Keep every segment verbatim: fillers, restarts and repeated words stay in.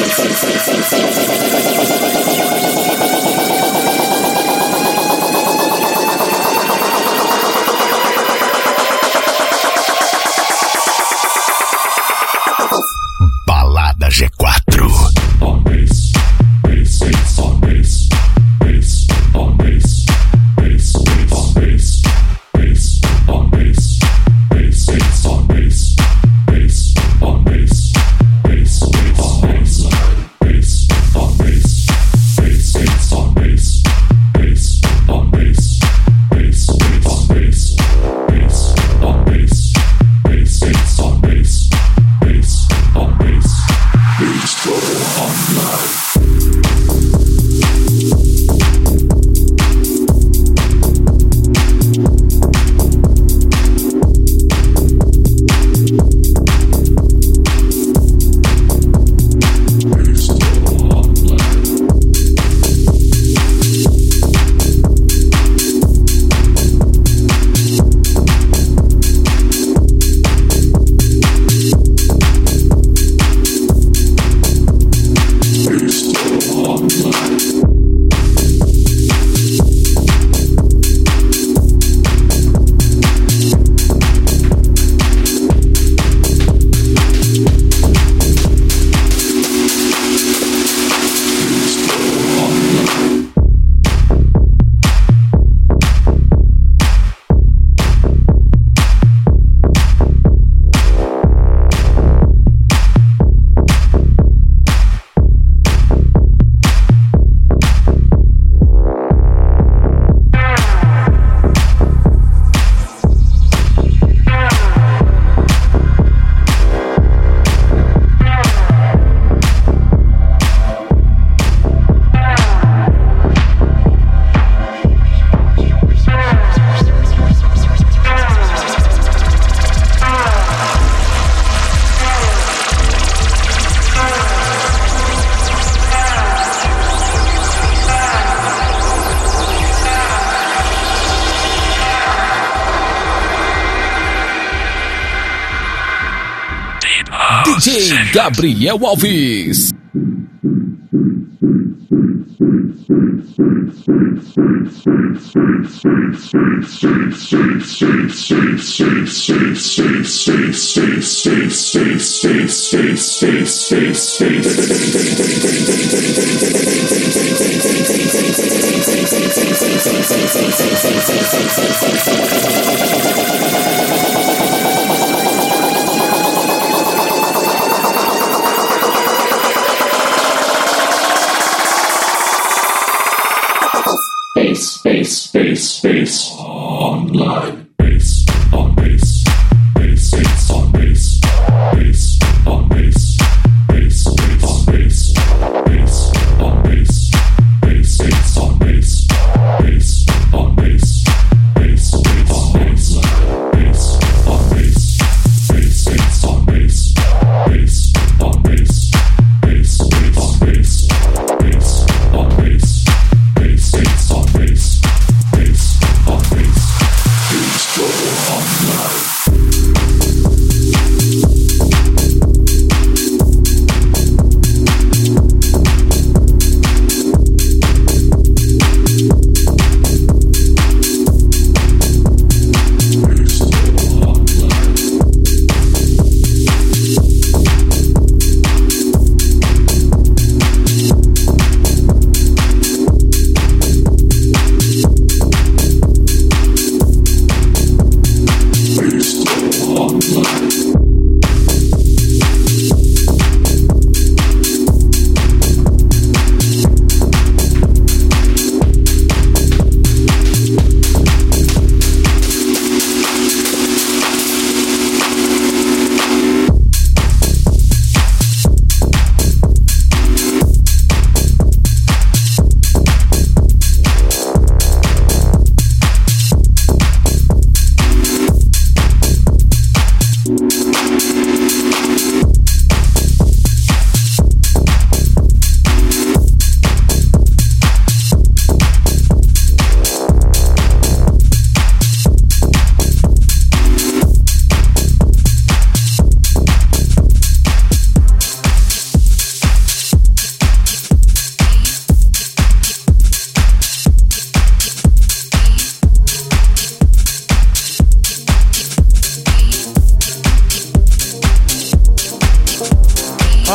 G quatro. D J Gabriel Alves. Space, space, space, online. Base, on base, base, base, on base, base, on base, base, base, on base, base, on base, base, base, on base, base, on base, base, base, on base, base, on base, base, base, on base, base, on base, base, base, on base, base, on base, base, base, on base. Base, on base, base,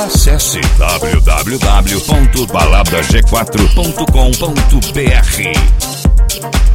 Acesse w w w ponto balada g quatro ponto com ponto b r.